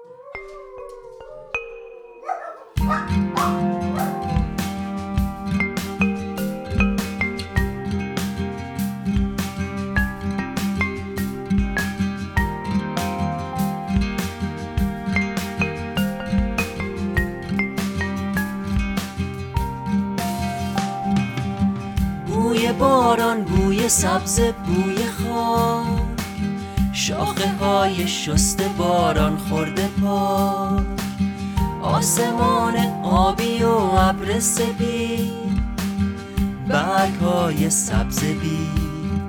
بوی باران، بوی سبز، بوی خاک، شاخه های شسته باران خورده پاک، آسمان آبی و ابر سپید، برگ های سبز بید،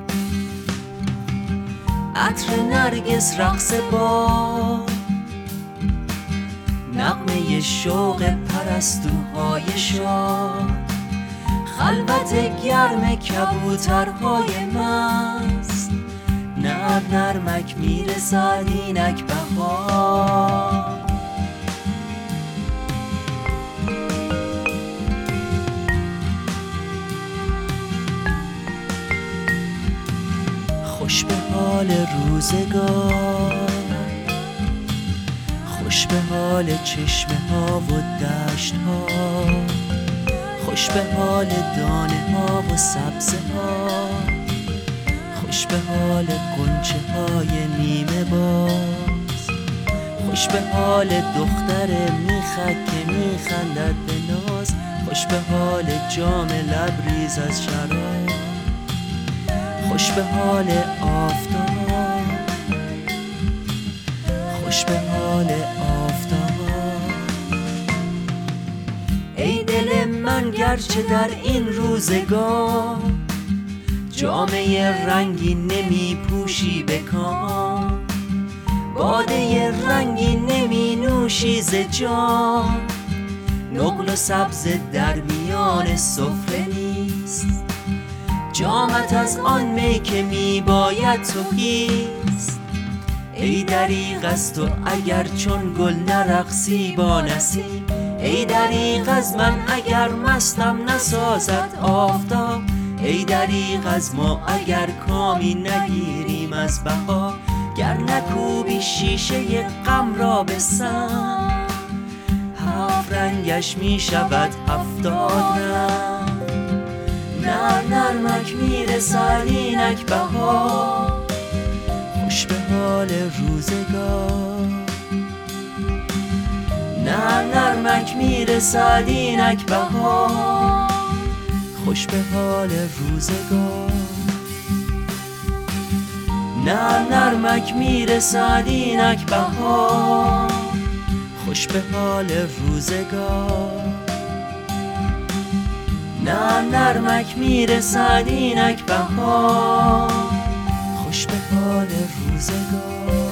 عطر نرگس رقص باد، نغمه شوق پرستوهای شاد، خلوت گرم کبوترهای مست، نرمک میرسد اینک بهار. خوش به حال روزگار، خوش به حال چشمه ها و دشت ها، خوش به حال دانه ها و سبزه ها، خوش به حال غنچه های نیمه باز، خوش به حال دختر میخک که میخندد به ناز، خوش به حال جام لبریز از شراب، خوش به حال آفتاب، خوش به حال آفتاب. ای دل من گرچه در این روزگار جامه رنگین نمی پوشی به کام، باده رنگین نمی نوشی ز جام، نقل و سبز در میان سفره نیست، جامت از آن می که می باید تهیست. ای دریغ از تو اگر چون گل نرقصی با نسیم، ای دریغ از من اگر مستم نسازد آفتاب، ای دریغ از ما اگر کامی نگیریم از بهار، گر نکوبی شیشه غم را به سم، هفت رنگش می شود 70 رنگ. نرمک میرسد اینک بهار، خوش به حال روزگار، نرمک میرسد اینک بهار، خوش به حال روزگار، نرمک میرسد اینک بهار، خوش به حال روزگار، نرمک میرسد اینک بهار، خوش به حال روزگار،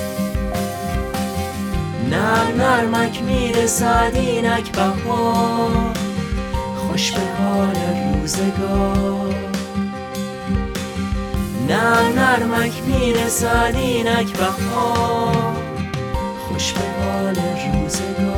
نرمک میرسد اینک بهار، خوش به حال روزگار، نرمک میرسد اینک بهار، خوش به حال روزگار.